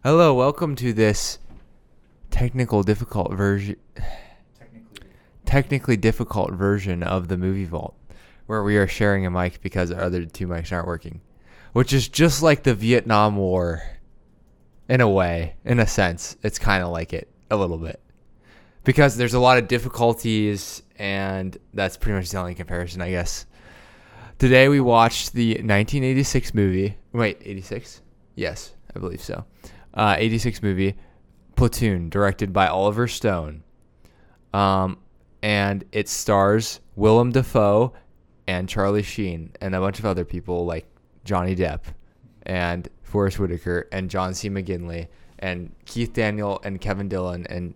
Hello, welcome to this technically difficult version of the Movie Vault, where we are sharing a mic because our other two mics aren't working, which is just like the Vietnam War in a way, in a sense. It's kind of like it a little bit because there's a lot of difficulties, and that's pretty much the only comparison, I guess. Today we watched the 1986 movie. Wait, 86? Yes, I believe so. 86 movie, Platoon, directed by Oliver Stone. And it stars Willem Dafoe and Charlie Sheen and a bunch of other people like Johnny Depp and Forrest Whitaker and John C. McGinley and Keith Daniel and Kevin Dillon and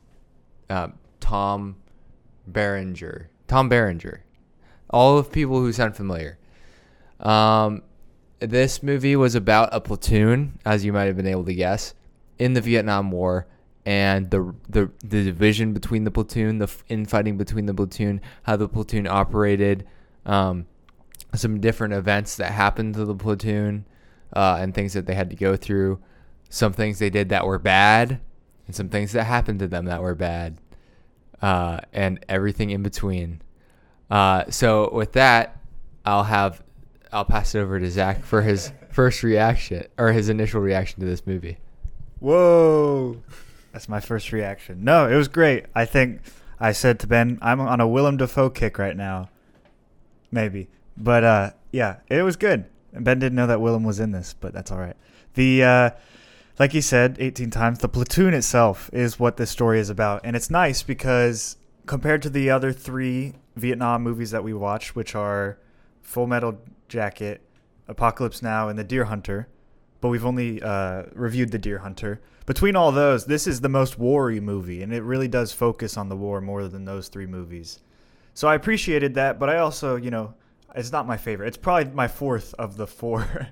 Tom Berenger. All of people who sound familiar. This movie was about a platoon, as you might have been able to guess, in the Vietnam War, and the division between the platoon, the infighting between the platoon, how the platoon operated, some different events that happened to the platoon, and things that they had to go through, some things they did that were bad, and some things that happened to them that were bad, and everything in between. So with that, I'll pass it over to Zach for his his initial reaction to this movie. Whoa. That's my first reaction. No, it was great. I think I said to Ben, I'm on a Willem Dafoe kick right now. Maybe. But, yeah, it was good. And Ben didn't know that Willem was in this, but that's all right. Like he said 18 times, the platoon itself is what this story is about. And it's nice because compared to the other three Vietnam movies that we watched, which are Full Metal Jacket, Apocalypse Now, and The Deer Hunter, but we've only reviewed The Deer Hunter. Between all those, this is the most war-y movie, and it really does focus on the war more than those three movies. So I appreciated that, but I also, it's not my favorite. It's probably my fourth of the four.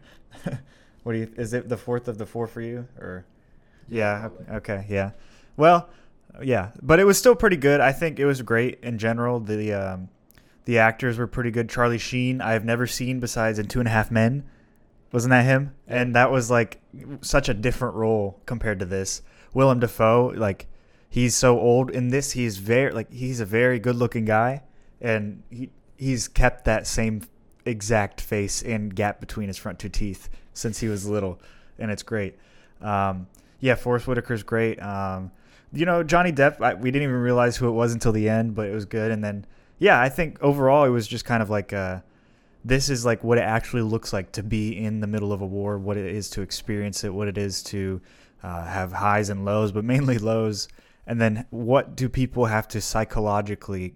Is it the fourth of the four for you? Or yeah, okay, yeah. Well, yeah, but it was still pretty good. I think it was great in general. The actors were pretty good. Charlie Sheen, I have never seen besides in 2.5 Men. Wasn't that him? Yeah. And that was like such a different role compared to this. Willem Dafoe, like he's so old in this. He's a very good looking guy, and he's kept that same exact face and gap between his front two teeth since he was little, and it's great. Yeah, Forrest Whitaker's great. Johnny Depp, we didn't even realize who it was until the end, but it was good. And then, yeah, I think overall it was just kind of like this is like what it actually looks like to be in the middle of a war, what it is to experience it, what it is to have highs and lows, but mainly lows. And then what do people have to psychologically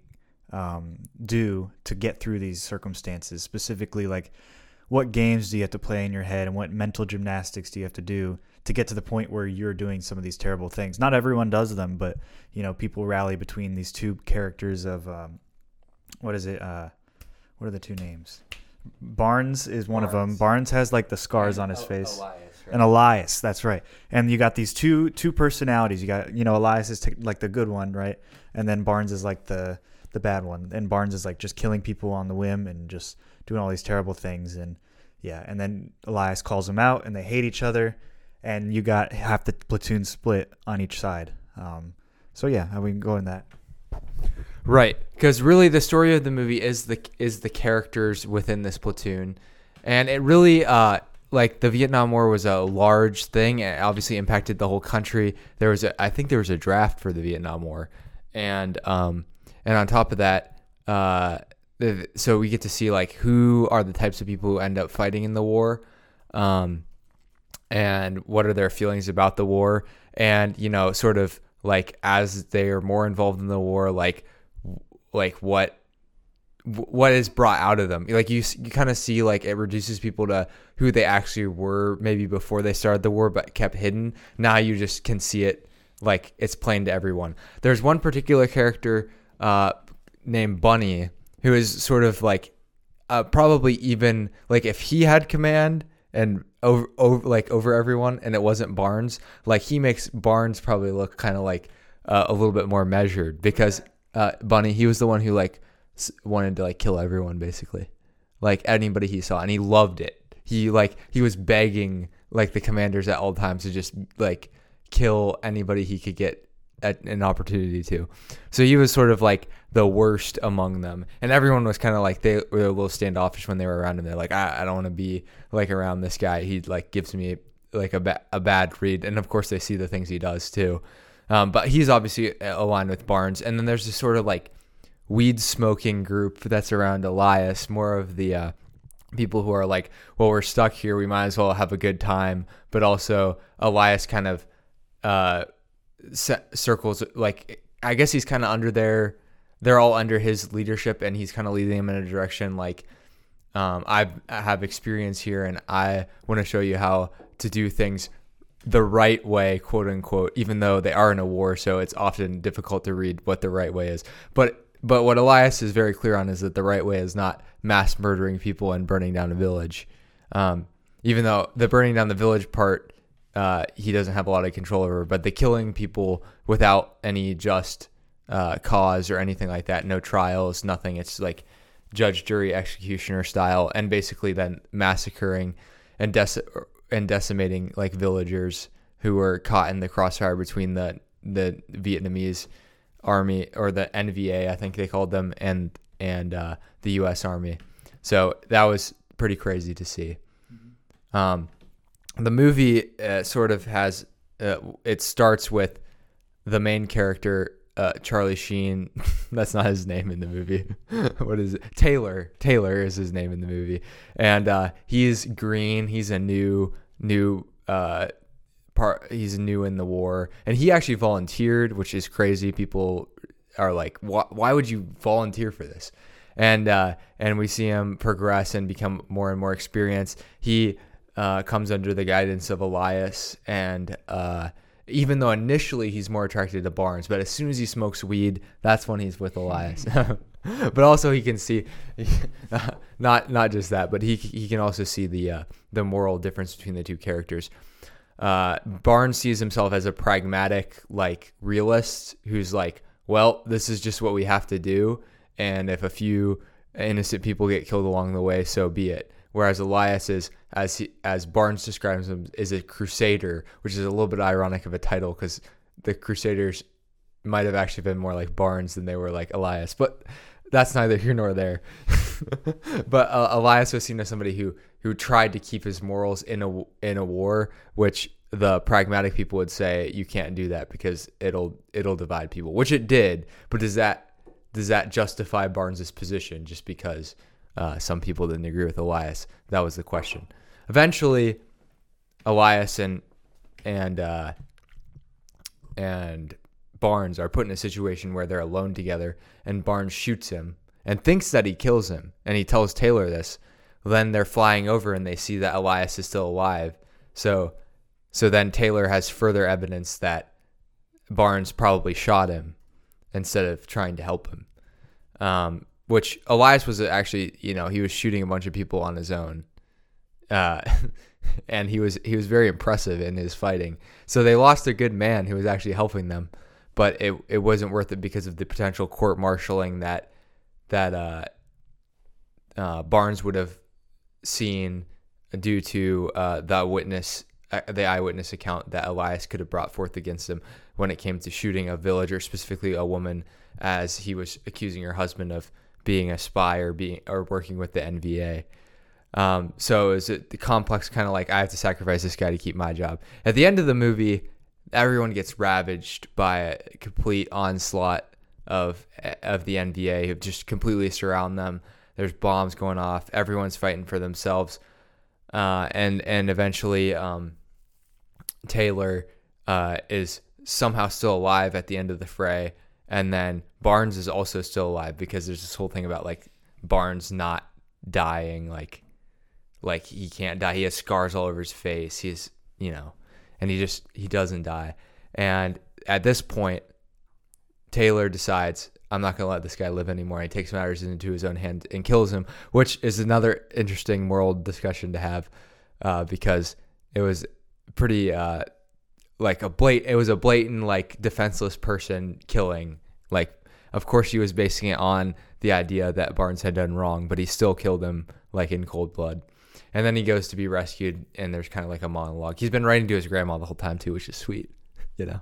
do to get through these circumstances? Specifically, like what games do you have to play in your head and what mental gymnastics do you have to do to get to the point where you're doing some of these terrible things? Not everyone does them, but, people rally between these two characters of what is it? What are the two names? Barnes is one of them. Barnes has like the scars on his face. Elias, right? And Elias, that's right. And you got these two personalities. You got, Elias is like the good one, right? And then Barnes is like the bad one. And Barnes is like just killing people on the whim and just doing all these terrible things. And yeah, and then Elias calls him out and they hate each other. And you got half the platoon split on each side. So yeah, we can go in that. Right, because really the story of the movie is the characters within this platoon, and it really like the Vietnam War was a large thing and it obviously impacted the whole country. I think there was a draft for the Vietnam War, and on top of that, so we get to see like who are the types of people who end up fighting in the war, and what are their feelings about the war, and sort of like as they are more involved in the war, like what is brought out of them. Like you kind of see like it reduces people to who they actually were maybe before they started the war but kept hidden. Now you just can see it like it's plain to everyone. There's one particular character named Bunny who is sort of like probably even like if he had command and over everyone and it wasn't Barnes, like he makes Barnes probably look kind of like a little bit more measured because Bunny, he was the one who like wanted to like kill everyone basically, like anybody he saw, and he loved it. He was begging like the commanders at all times to just like kill anybody he could get an opportunity to. So he was sort of like the worst among them, and everyone was kind of like, they were a little standoffish when they were around him. They're like, I don't want to be like around this guy. He like gives me like a bad read. And of course they see the things he does too. But he's obviously aligned with Barnes. And then there's this sort of like weed smoking group that's around Elias, more of the people who are like, well, we're stuck here, we might as well have a good time. But also Elias kind of circles, like, I guess he's kind of under they're all under his leadership, and he's kind of leading them in a direction like, I have experience here, and I want to show you how to do things the right way, quote unquote, even though they are in a war, so it's often difficult to read what the right way is. But what Elias is very clear on is that the right way is not mass murdering people and burning down a village. Even though the burning down the village part, he doesn't have a lot of control over, but the killing people without any just cause or anything like that, no trials, nothing. It's like judge, jury, executioner style, and basically then massacring and decimating like villagers who were caught in the crossfire between the Vietnamese army, or the NVA, I think they called them, and the U.S. Army. So that was pretty crazy to see. The movie sort of has it starts with the main character, Charlie Sheen. That's not his name in the movie. What is it? Taylor is his name in the movie, and he's green. He's a new part. He's new in the war, and he actually volunteered, which is crazy. People are like, why would you volunteer for this? And we see him progress and become more and more experienced. He comes under the guidance of Elias, and even though initially he's more attracted to Barnes, but as soon as he smokes weed, that's when he's with Elias. But also he can see, not just that, but he can also see the moral difference between the two characters. Barnes sees himself as a pragmatic, like, realist who's like, well, this is just what we have to do, and if a few innocent people get killed along the way, so be it. Whereas Elias is, as Barnes describes him, is a crusader, which is a little bit ironic of a title because the Crusaders might have actually been more like Barnes than they were like Elias. But that's neither here nor there. But Elias was seen as somebody who tried to keep his morals in a war, which the pragmatic people would say you can't do that because it'll divide people, which it did. But does that justify Barnes's position just because some people didn't agree with Elias? That was the question. Eventually, Elias and Barnes are put in a situation where they're alone together, and Barnes shoots him and thinks that he kills him, and he tells Taylor this. Then they're flying over and they see that Elias is still alive. So then Taylor has further evidence that Barnes probably shot him instead of trying to help him. Which Elias was actually, he was shooting a bunch of people on his own. And he was very impressive in his fighting. So they lost a good man who was actually helping them, but it wasn't worth it because of the potential court-martialing that Barnes would have seen due to the eyewitness account that Elias could have brought forth against him when it came to shooting a villager, specifically a woman, as he was accusing her husband of being a spy or working with the NVA. So is it the complex kind of like, I have to sacrifice this guy to keep my job? At the end of the movie, everyone gets ravaged by a complete onslaught of the NVA who just completely surround them. There's bombs going off. Everyone's fighting for themselves. And eventually Taylor is somehow still alive at the end of the fray. And then Barnes is also still alive because there's this whole thing about like Barnes not dying, like he can't die. He has scars all over his face. He's, and he doesn't die. And at this point, Taylor decides, I'm not going to let this guy live anymore. And he takes matters into his own hand and kills him, which is another interesting moral discussion to have, because it was pretty, it was a blatant, like, defenseless person killing. Like, of course he was basing it on the idea that Barnes had done wrong, but he still killed him, like, in cold blood. And then he goes to be rescued, and there's kind of like a monologue. He's been writing to his grandma the whole time too, which is sweet, you know.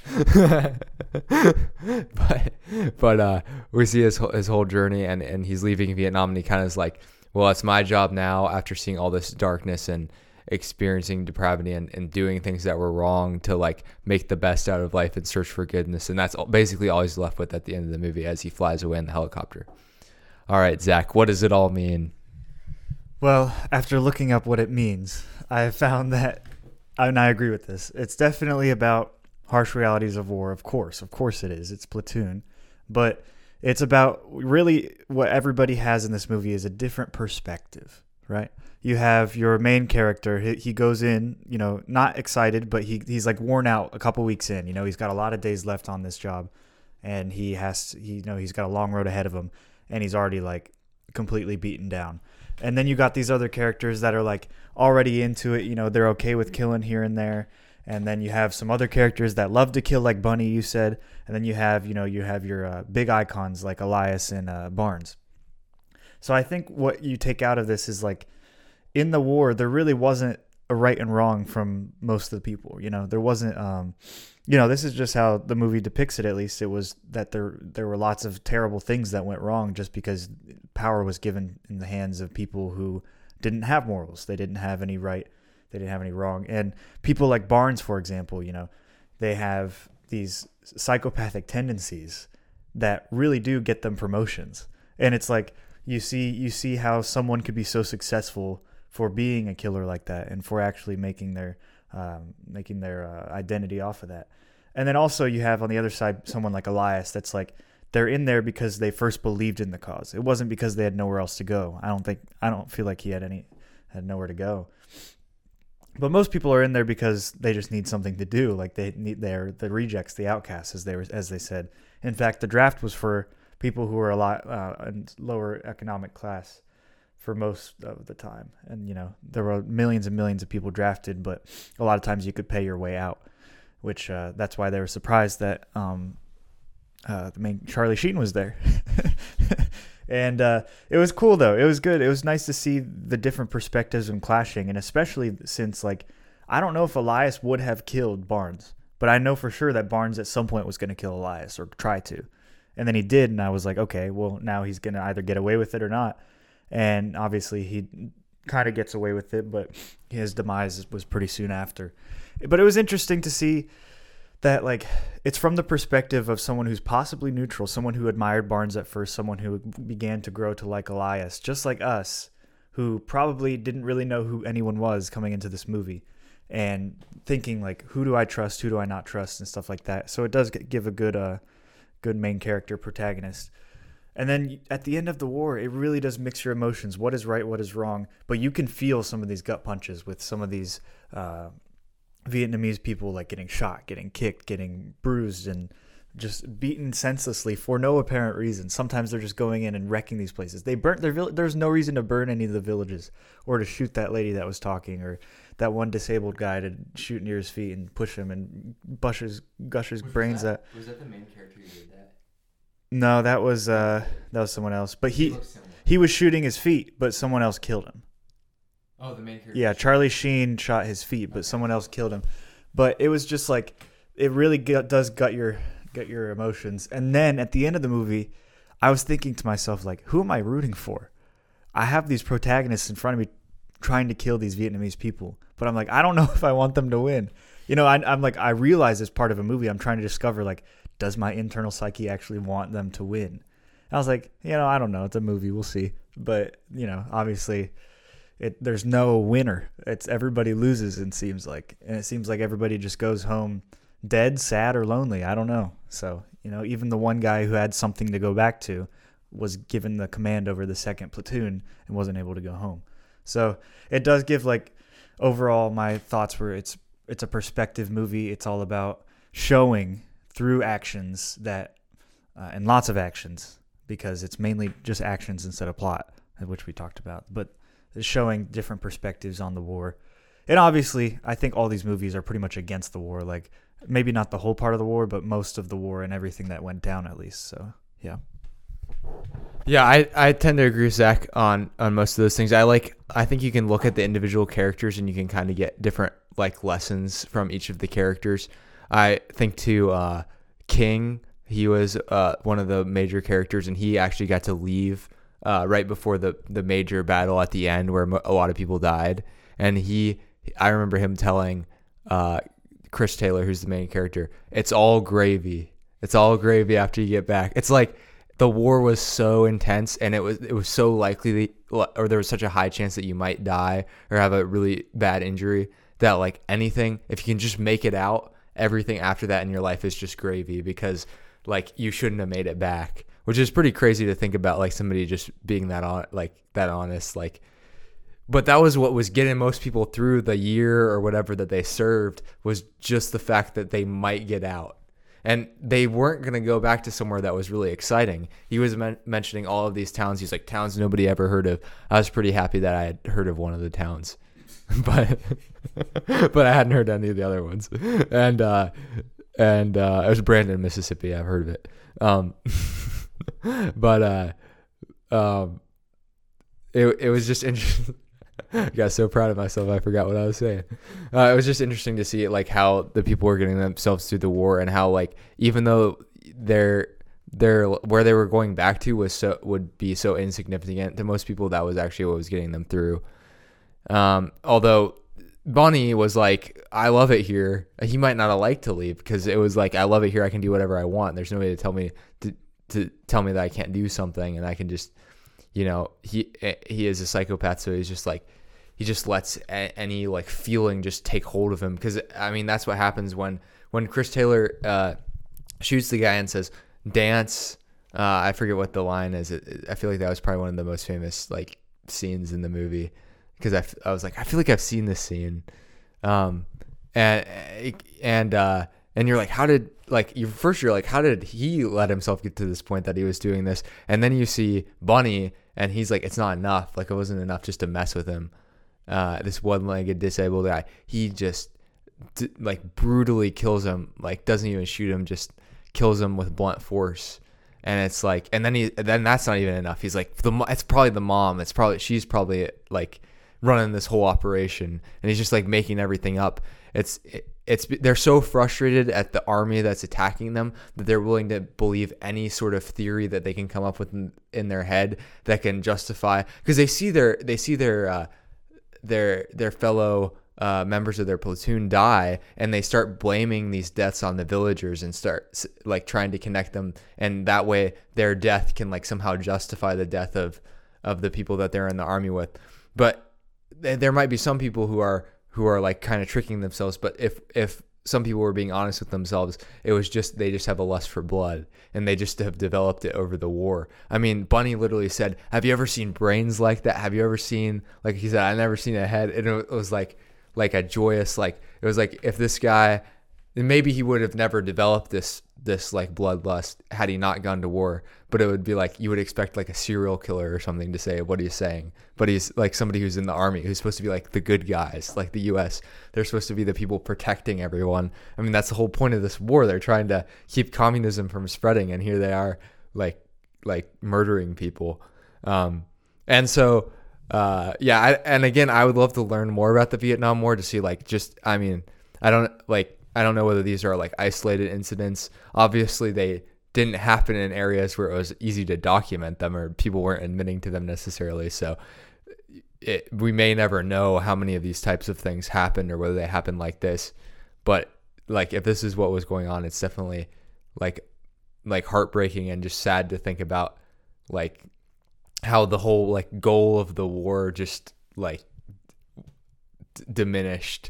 but we see his whole journey, and he's leaving Vietnam, and he kind of is like, well, it's my job now after seeing all this darkness and experiencing depravity and doing things that were wrong to like make the best out of life and search for goodness. And that's basically all he's left with at the end of the movie as he flies away in the helicopter. All right, Zach, what does it all mean? Well, after looking up what it means, I have found that, and I agree with this, it's definitely about harsh realities of war. Of course it is. It's Platoon. But it's about really what everybody has in this movie is a different perspective, right? You have your main character. He goes in, you know, not excited, but he's like worn out a couple weeks in. You know, he's got a lot of days left on this job, and he's got a long road ahead of him, and he's already like completely beaten down. And then you got these other characters that are like already into it. You know, they're okay with killing here and there. And then you have some other characters that love to kill, like Bunny, you said. And then you have your big icons like Elias and Barnes. So I think what you take out of this is like, in the war, there really wasn't a right and wrong from most of the people. You know, there wasn't. This is just how the movie depicts it. At least it was that there were lots of terrible things that went wrong just because power was given in the hands of people who didn't have morals. They didn't have any right. They didn't have any wrong. And people like Barnes, for example, you know, they have these psychopathic tendencies that really do get them promotions. And it's like you see how someone could be so successful for being a killer like that and for actually making their identity off of that. And then also you have on the other side someone like Elias that's like they're in there because they first believed in the cause. It wasn't because they had nowhere else to go. I don't feel like he had nowhere to go. But most people are in there because they just need something to do. Like they're the rejects, the outcasts, as they said. In fact, the draft was for people who were a lot lower economic class for most of the time. And, you know, there were millions and millions of people drafted, but a lot of times you could pay your way out, which that's why they were surprised that the main Charlie Sheen was there. And it was cool, though. It was good. It was nice to see the different perspectives and clashing, and especially since, like, I don't know if Elias would have killed Barnes, but I know for sure that Barnes at some point was going to kill Elias or try to. And then he did, and I was like, okay, well, now he's going to either get away with it or not. And obviously he kind of gets away with it, but his demise was pretty soon after. But it was interesting to see that, like, it's from the perspective of someone who's possibly neutral, someone who admired Barnes at first, someone who began to grow to like Elias, just like us, who probably didn't really know who anyone was coming into this movie and thinking, like, who do I trust, who do I not trust, and stuff like that. So it does give a good main character protagonist. And then at the end of the war, it really does mix your emotions. What is right, what is wrong? But you can feel some of these gut punches with some of these Vietnamese people, like getting shot, getting kicked, getting bruised, and just beaten senselessly for no apparent reason. Sometimes they're just going in and wrecking these places. They burnt there's no reason to burn any of the villages or to shoot that lady that was talking or that one disabled guy to shoot near his feet and push him and gushers brains out. Was that the main character who did that? No, that was someone else. But he was shooting his feet, but someone else killed him. Oh, the main character. Yeah, Charlie Sheen shot his feet, but someone else killed him. But it was just like it really does gut your emotions. And then at the end of the movie, I was thinking to myself, like, who am I rooting for? I have these protagonists in front of me trying to kill these Vietnamese people, but I'm like, I don't know if I want them to win. You know, I'm like, I realize as part of a movie, I'm trying to discover, like, does my internal psyche actually want them to win? And I was like, you know, I don't know. It's a movie. We'll see. But, you know, obviously there's no winner. It's everybody loses, it seems like. And it seems like everybody just goes home dead, sad, or lonely. I don't know. So, you know, even the one guy who had something to go back to was given the command over the second platoon and wasn't able to go home. So it does give, like, overall my thoughts were it's a perspective movie. It's all about showing through actions that and lots of actions, because it's mainly just actions instead of plot, which we talked about, but showing different perspectives on the war. And obviously, I think all these movies are pretty much against the war, like maybe not the whole part of the war, but most of the war and everything that went down, at least. So, yeah. Yeah, I tend to agree with Zach on most of those things. I think you can look at the individual characters and you can kind of get different like lessons from each of the characters. I think too, King, he was one of the major characters, and he actually got to leave right before the major battle at the end where a lot of people died. And I remember him telling Chris Taylor, who's the main character, it's all gravy. It's all gravy after you get back. It's like the war was so intense, and it was so likely or there was such a high chance that you might die or have a really bad injury that like anything, if you can just make it out, everything after that in your life is just gravy, because like you shouldn't have made it back, which is pretty crazy to think about, like somebody just being that honest, like. But that was what was getting most people through the year or whatever that they served, was just the fact that they might get out. And they weren't going to go back to somewhere that was really exciting. He was mentioning all of these towns. He's like, towns nobody ever heard of. I was pretty happy that I had heard of one of the towns, but I hadn't heard any of the other ones. And it was Brandon, Mississippi. I've heard of it. It was just interesting. I got so proud of myself, I forgot what I was saying. It was just interesting to see like how the people were getting themselves through the war, and how like even though their where they were going back to would be so insignificant to most people, that was actually what was getting them through. Although Bonnie was like, I love it here. He might not have liked to leave, because it was like, I love it here. I can do whatever I want. There's nobody to tell me to tell me that I can't do something, and I can just, you know, he is a psychopath, so he's just like, he just lets any like feeling just take hold of him. Because I mean, that's what happens when Chris Taylor shoots the guy and says, "Dance." I forget what the line is. I feel like that was probably one of the most famous like scenes in the movie, because I was like, I feel like I've seen this scene, and you're like, how did you're like, how did he let himself get to this point that he was doing this? And then you see Bunny, and he's like, it's not enough. Like, it wasn't enough just to mess with him. This one-legged disabled guy, he just like brutally kills him. Like, doesn't even shoot him, just kills him with blunt force. And it's like, and then that's not even enough. He's like, it's probably the mom. She's probably like running this whole operation, and he's just like making everything up. They're so frustrated at the army that's attacking them that they're willing to believe any sort of theory that they can come up with in their head that can justify, because they see their fellow members of their platoon die, and they start blaming these deaths on the villagers and start like trying to connect them, and that way their death can like somehow justify the death of the people that they're in the army with. But there might be some people who are like kind of tricking themselves, but if some people were being honest with themselves, it was just, they just have a lust for blood, and they just have developed it over the war. I mean, Bunny literally said, have you ever seen brains like that? Have you ever seen, like he said, I've never seen a head. And it was like a joyous, like, it was like, if this guy, maybe he would have never developed this like bloodlust had he not gone to war, but it would be like, you would expect like a serial killer or something to say what he's saying, but he's like somebody who's in the army, who's supposed to be like the good guys, like the US. They're supposed to be the people protecting everyone. I mean, that's the whole point of this war. They're trying to keep communism from spreading, and here they are like murdering people. And so and again, I would love to learn more about the Vietnam War to see like, just, I mean, I don't know whether these are like isolated incidents. Obviously, they didn't happen in areas where it was easy to document them, or people weren't admitting to them necessarily. So we may never know how many of these types of things happened, or whether they happened like this. But like, if this is what was going on, it's definitely like heartbreaking and just sad to think about, like how the whole like goal of the war just like diminished.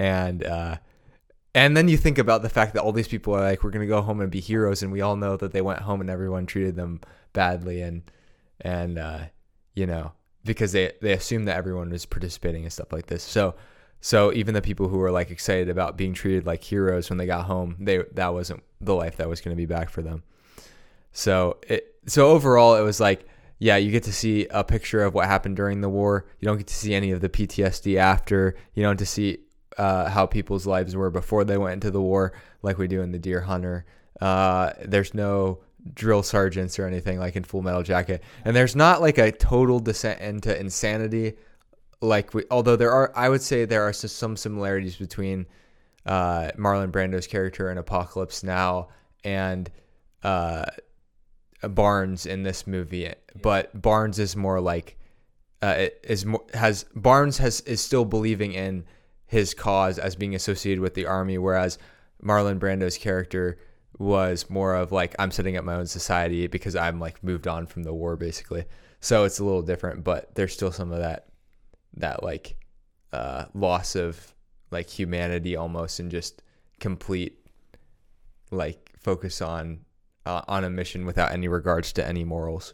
And then you think about the fact that all these people are like, we're going to go home and be heroes. And we all know that they went home and everyone treated them badly. And you know, because they assume that everyone was participating and stuff like this. So even the people who were like excited about being treated like heroes when they got home, that wasn't the life that was going to be back for them. So overall, it was like, yeah, you get to see a picture of what happened during the war. You don't get to see any of the PTSD after. You don't get to see how people's lives were before they went into the war, like we do in The Deer Hunter. There's no drill sergeants or anything like in Full Metal Jacket. And there's not like a total descent into insanity. Although I would say there are some similarities between Marlon Brando's character in Apocalypse Now and Barnes in this movie, but Barnes is more like is still believing in his cause as being associated with the army, whereas Marlon Brando's character was more of like, I'm setting up my own society because I'm like moved on from the war, basically. So it's a little different, but there's still some of that like loss of like humanity almost, and just complete like focus on a mission without any regards to any morals.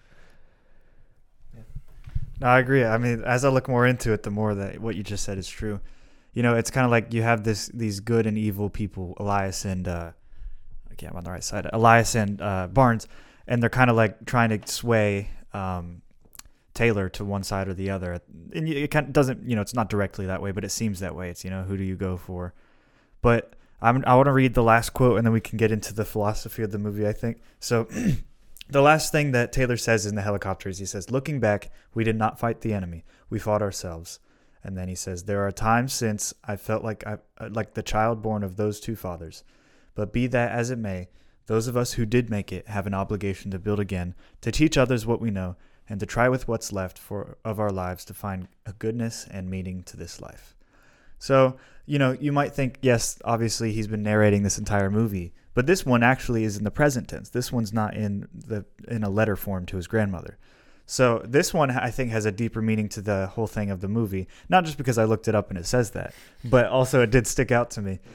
No, I agree. I mean, as I look more into it, the more that what you just said is true. You know, it's kind of like you have these good and evil people, Elias and I'm on the right side, Elias and Barnes, and they're kind of like trying to sway Taylor to one side or the other. And it kind of doesn't, it's not directly that way, but it seems that way. It's, who do you go for? But I want to read the last quote, and then we can get into the philosophy of the movie, I think. So the last thing that Taylor says in the helicopter is, he says, "Looking back, we did not fight the enemy. We fought ourselves." And then he says, "There are times since I felt like the child born of those two fathers. But be that as it may, those of us who did make it have an obligation to build again, to teach others what we know, and to try with what's left of our lives to find a goodness and meaning to this life." So, you might think, yes, obviously he's been narrating this entire movie, but this one actually is in the present tense. This one's not in a letter form to his grandmother. So this one, I think, has a deeper meaning to the whole thing of the movie, not just because I looked it up and it says that, but also it did stick out to me.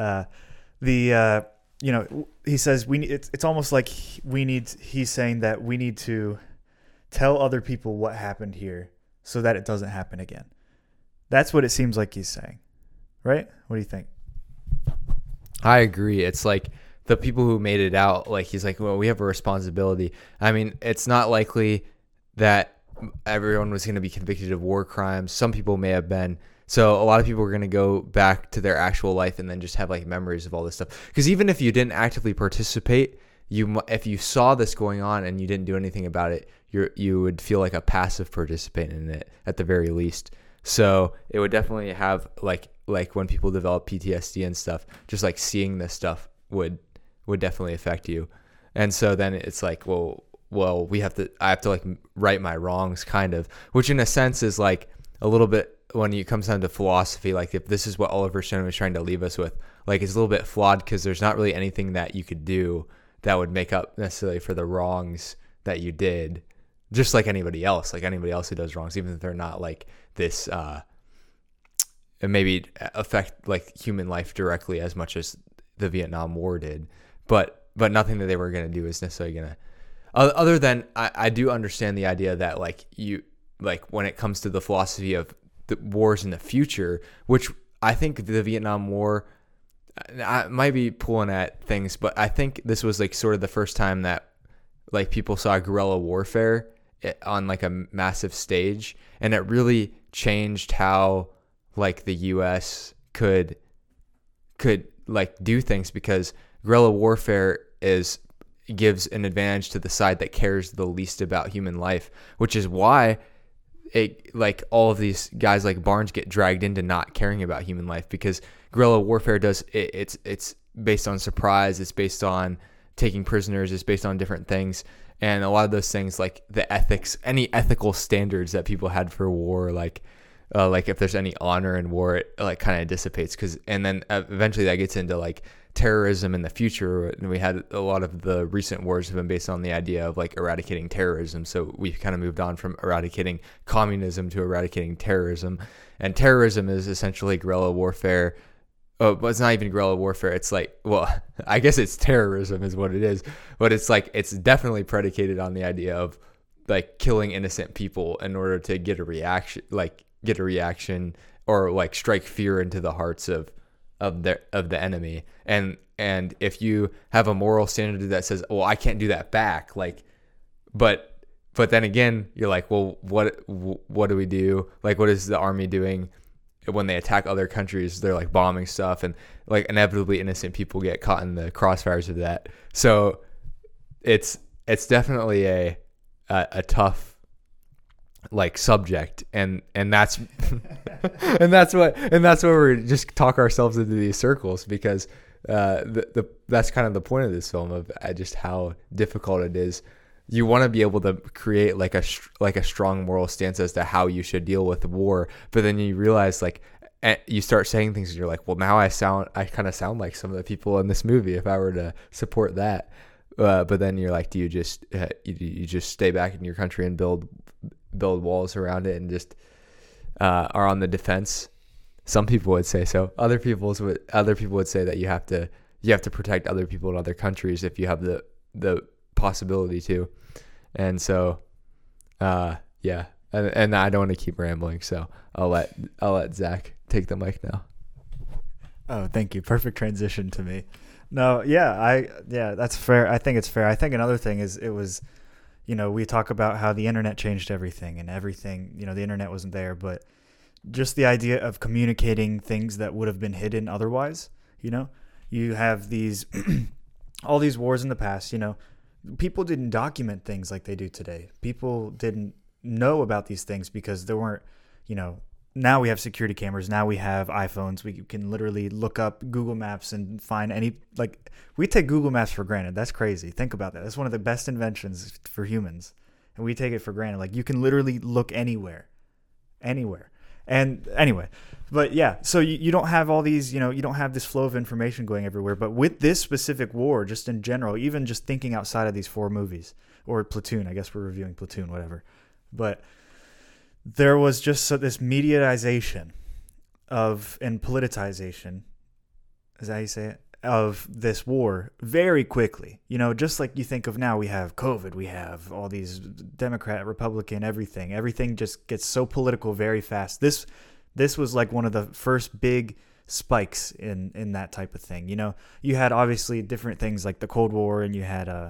He says it's almost like he's saying that we need to tell other people what happened here so that it doesn't happen again. That's what it seems like he's saying, right? What do you think? I agree. It's like the people who made it out, like he's like, well, we have a responsibility. I mean, it's not likely that everyone was going to be convicted of war crimes. Some people may have been. So a lot of people are going to go back to their actual life and then just have like memories of all this stuff. Because even if you didn't actively participate, if you saw this going on and you didn't do anything about it, you would feel like a passive participant in it at the very least. So it would definitely have like when people develop PTSD and stuff, just like seeing this stuff would definitely affect you. And so then it's like, well, I have to like right my wrongs, kind of, which in a sense is like a little bit, when it comes down to philosophy, like if this is what Oliver Stone was trying to leave us with, like it's a little bit flawed, because there's not really anything that you could do that would make up necessarily for the wrongs that you did, just like anybody else who does wrongs, even if they're not like this, maybe affect like human life directly as much as the Vietnam War did, but nothing that they were going to do is necessarily going to, other than I do understand the idea that like when it comes to the philosophy of the wars in the future, which I think the Vietnam War, I might be pulling at things, but I think this was like sort of the first time that like people saw guerrilla warfare on like a massive stage, and it really changed how like the US could like do things, because guerrilla warfare gives an advantage to the side that cares the least about human life, which is why like all of these guys like Barnes get dragged into not caring about human life, because guerrilla warfare it's based on surprise, it's based on taking prisoners, it's based on different things, and a lot of those things, like the ethics, any ethical standards that people had for war, like if there's any honor in war, it like kind of dissipates, and then eventually that gets into like terrorism in the future. And we had a lot of the recent wars have been based on the idea of like eradicating terrorism. So we've kind of moved on from eradicating communism to eradicating terrorism. And terrorism is essentially guerrilla warfare. Oh, but it's not even guerrilla warfare. It's like, well, I guess it's terrorism is what it is. But it's like, it's definitely predicated on the idea of like killing innocent people in order to get a reaction or like strike fear into the hearts of the enemy. And if you have a moral standard that says, well, I can't do that back, like, but then again, you're like, well, what do we do? Like, what is the army doing when they attack other countries? They're like bombing stuff, and like inevitably innocent people get caught in the crossfires of that. So it's definitely a tough like subject, and that's and that's where we just talk ourselves into these circles, because that's kind of the point of this film, of just how difficult it is. You want to be able to create like a strong moral stance as to how you should deal with the war, but then you realize, like, you start saying things and you're like, well, now I kind of sound like some of the people in this movie if I were to support that. But then you're like, do you just you just stay back in your country and build walls around it and just are on the defense? Some people would say so. Other people would say that you have to protect other people in other countries if you have the possibility to. And so yeah, and I don't want to keep rambling, so I'll let Zach take the mic now. Oh, thank you. Perfect transition to me. No, yeah, that's fair. I think it's fair. I think another thing is, it was, we talk about how the internet changed everything, and everything, the internet wasn't there, but just the idea of communicating things that would have been hidden otherwise. You have these all these wars in the past. People didn't document things like they do today. People didn't know about these things because there weren't, now we have security cameras. Now we have iPhones. We can literally look up Google Maps and find we take Google Maps for granted. That's crazy. Think about that. That's one of the best inventions for humans. And we take it for granted. Like, you can literally look anywhere. And anyway, but yeah, so you don't have all these, you don't have this flow of information going everywhere. But with this specific war, just in general, even just thinking outside of these 4 movies, or Platoon, I guess we're reviewing Platoon, whatever. But there was just this mediatization and politicization, is that how you say it, of this war very quickly. Just like you think of now, we have COVID, we have all these Democrat, Republican, everything just gets so political very fast. This was like one of the first big spikes in that type of thing. You had obviously different things like the Cold War, and you had a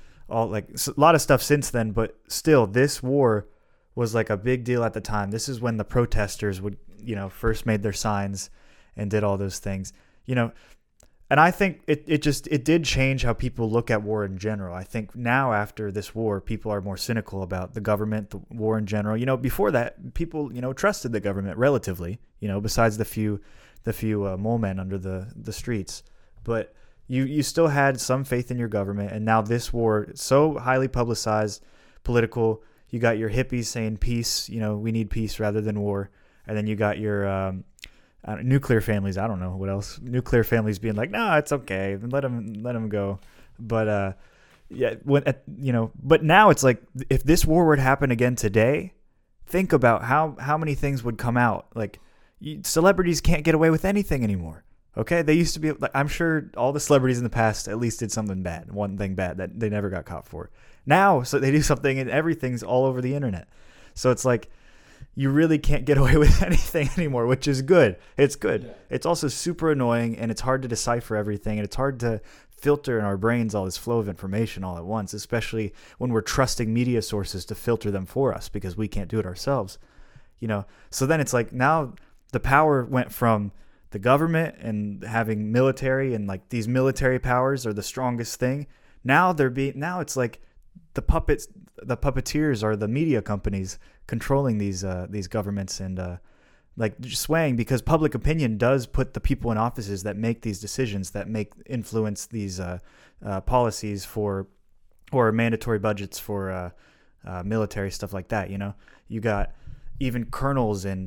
lot of stuff since then, but still, this war was like a big deal at the time. This is when the protesters would, first made their signs and did all those things, And I think it did change how people look at war in general. I think now, after this war, people are more cynical about the government, the war in general. Before that, people, trusted the government relatively, besides the few mole men under the streets. But you still had some faith in your government. And now this war, so highly publicized, political. You got your hippies saying peace, we need peace rather than war. And then you got your nuclear families. I don't know what else. Nuclear families being like, no, it's okay, let them go. But yeah, but now it's like, if this war were to happen again today, think about how many things would come out. Like, celebrities can't get away with anything anymore. Okay, they used to be like, I'm sure all the celebrities in the past at least did something bad, one thing bad that they never got caught for. Now, so they do something and everything's all over the internet. So it's like, you really can't get away with anything anymore, which is good. It's good. Yeah. It's also super annoying, and it's hard to decipher everything, and it's hard to filter in our brains all this flow of information all at once, especially when we're trusting media sources to filter them for us because we can't do it ourselves. So then it's like, now the power went from the government and having military, and like these military powers are the strongest thing. Now it's like the puppeteers are the media companies controlling these governments and like swaying, because public opinion does put the people in offices that make these decisions, that influence these policies for, or mandatory budgets for military stuff like that. You got even colonels and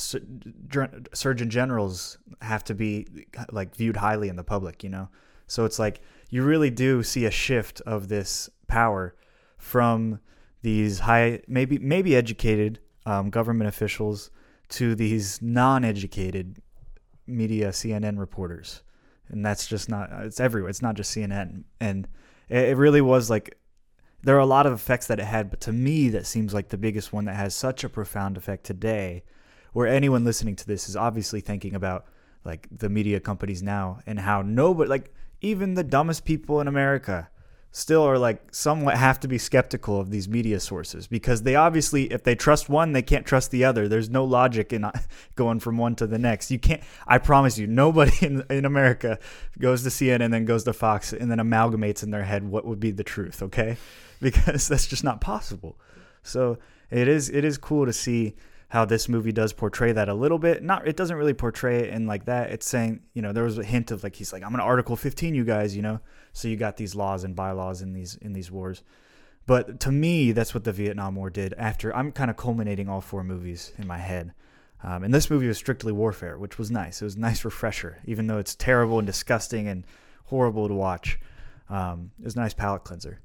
surgeon generals have to be like viewed highly in the public. So it's like, you really do see a shift of this power from these high, maybe educated government officials to these non-educated media, CNN reporters. And that's just it's everywhere. It's not just CNN. And it really was like, there are a lot of effects that it had, but to me, that seems like the biggest one that has such a profound effect today, where anyone listening to this is obviously thinking about like the media companies now, and how nobody, like even the dumbest people in America still are like somewhat have to be skeptical of these media sources, because they obviously, if they trust one, they can't trust the other. There's no logic in going from one to the next. You can't, I promise you, nobody in America goes to CNN and then goes to Fox and then amalgamates in their head what would be the truth, okay? Because that's just not possible. So it is cool to see how this movie does portray that a little bit. It doesn't really portray it in like that. It's saying, there was a hint of like, he's like, I'm going to Article 15 you guys, So you got these laws and bylaws in these wars. But to me, that's what the Vietnam War did. After I'm kind of culminating all four movies in my head. And this movie was strictly warfare, which was nice. It was a nice refresher, even though it's terrible and disgusting and horrible to watch. It was a nice palate cleanser.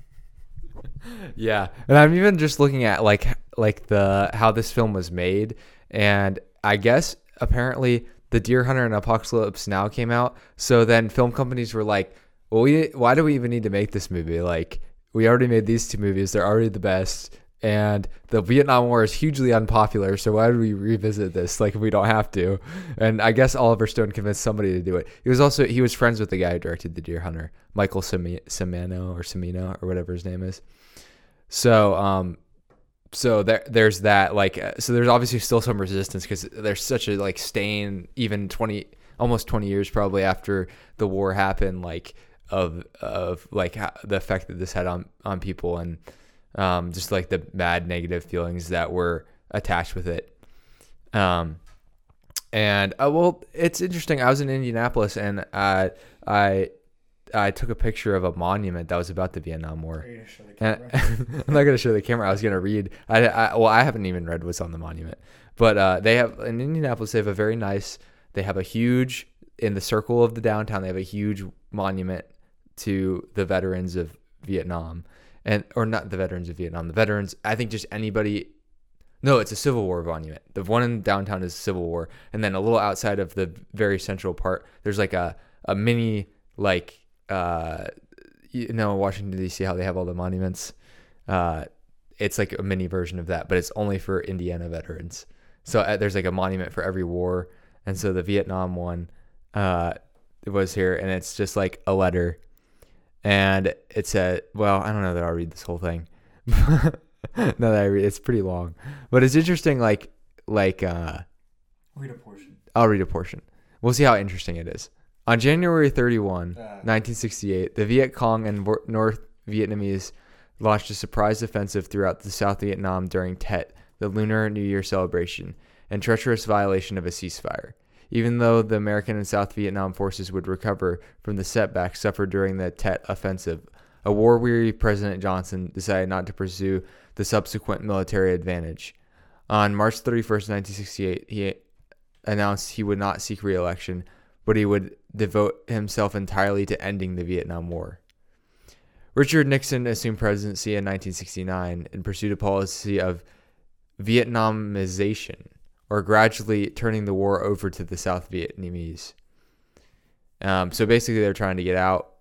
Yeah, and I'm even just looking at like how this film was made, and I guess apparently the Deer Hunter and Apocalypse Now came out. So then film companies were like, well, why do we even need to make this movie? Like, we already made these two movies; they're already the best. And the Vietnam War is hugely unpopular, so why would we revisit this? Like, if we don't have to. And I guess Oliver Stone convinced somebody to do it. He was friends with the guy who directed The Deer Hunter, Michael Cimino or whatever his name is. So, there's that. Like, so there's obviously still some resistance because there's such a like stain, even almost 20 years probably after the war happened, like of like the effect that this had on people and. Just like the bad negative feelings that were attached with it. Well, it's interesting. I was in Indianapolis and I took a picture of a monument that was about the Vietnam War. Are you gonna show the camera? I'm not going to show the camera. I was going to read. I haven't even read what's on the monument, but they have in Indianapolis. They have a huge in the circle of the downtown. They have a huge monument to the veterans of Vietnam. Or not the veterans of Vietnam, the veterans, I think just anybody. No, it's a Civil War monument. The one in downtown is Civil War. And then a little outside of the very central part, there's like a mini, like, Washington, D.C., how they have all the monuments. It's like a mini version of that, but it's only for Indiana veterans. So there's like a monument for every war. And so the Vietnam one was here, and it's just like a letter. And it said, well, I don't know that I'll read this whole thing. No, that I read, it's pretty long, but it's interesting. Like, read a portion. I'll read a portion. We'll see how interesting it is. On January 31, 1968, the Viet Cong and North Vietnamese launched a surprise offensive throughout the South Vietnam during Tet, the Lunar New Year celebration, and treacherous violation of a ceasefire. Even though the American and South Vietnam forces would recover from the setbacks suffered during the Tet offensive, a war-weary President Johnson decided not to pursue the subsequent military advantage. On March 31st, 1968, he announced he would not seek re-election, but he would devote himself entirely to ending the Vietnam War. Richard Nixon assumed presidency in 1969 and pursued a policy of Vietnamization, or gradually turning the war over to the South Vietnamese. So basically, they're trying to get out.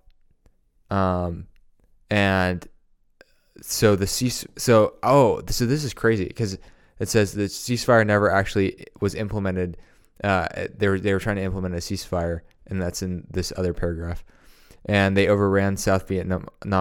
And so this is crazy because it says the ceasefire never actually was implemented. They were trying to implement a ceasefire, and that's in this other paragraph. And they overran South Vietnam in